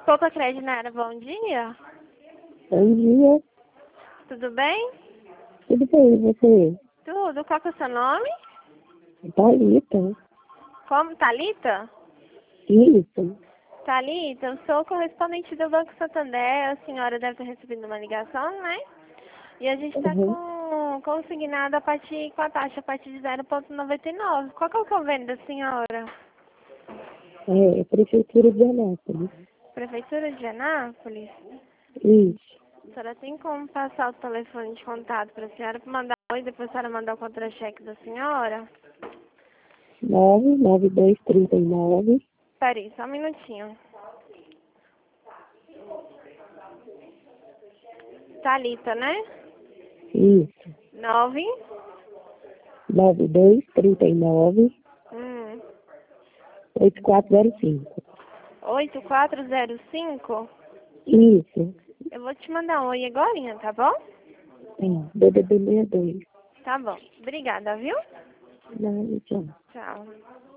Poupa Credinara, bom dia. Bom dia, Tudo bem? tudo bem, e você? Tudo. Qual que é o seu nome? Thalita? Como? Thalita? Isso. Thalita, eu sou correspondente do Banco Santander. A senhora deve ter recebido uma ligação, né? E a gente está Uhum. consignado com a taxa a partir de 0,99. Qual que é o convênio da senhora? Prefeitura de Anápolis. Prefeitura de Anápolis? Isso. A senhora tem como passar o telefone de contato para a senhora mandar e depois a senhora mandar o contra-cheque da senhora? 99239. Peraí, só um minutinho. Thalita, né? Isso. 9. 9239 Hum. 8405. 8405. Isso. Eu vou te mandar um oi agorinha, tá bom? BBB 62. Tá bom. Obrigada, viu? Não, tchau. Tchau.